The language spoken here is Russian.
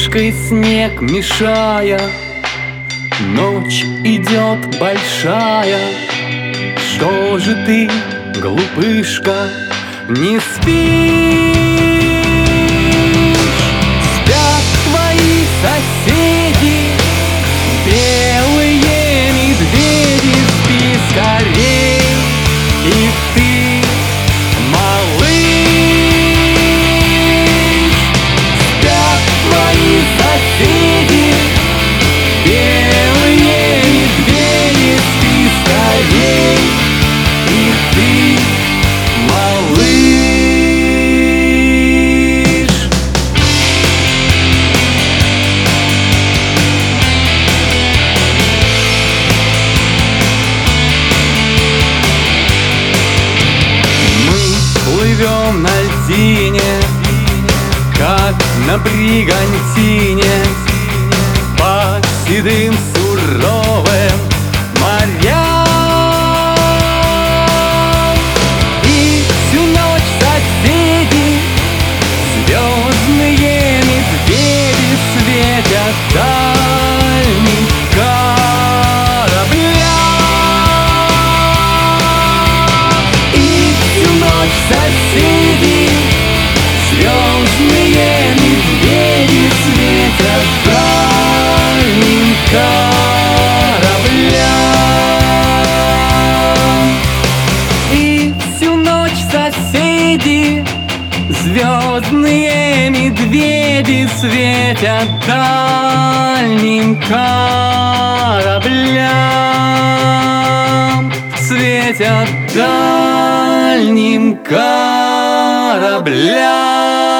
крышкой снег мешая, ночь идет большая. Что же ты, глупышка, не спишь? Спят твои соседи, белые медведи. Спи скорей, и ты, малыш. Спят твои соседи, белые медведи. Спи скорей, и ты, малыш. Мы плывем на льдине, как на бригантине, по седым суровым морям. И всю ночь соседи, звездные медведи, светят дальним кораблям. И всю ночь соседи, звездные медведи, светят дальним кораблям. И всю ночь соседи, звездные медведи, светят дальним кораблям. Светят дальним кораблям.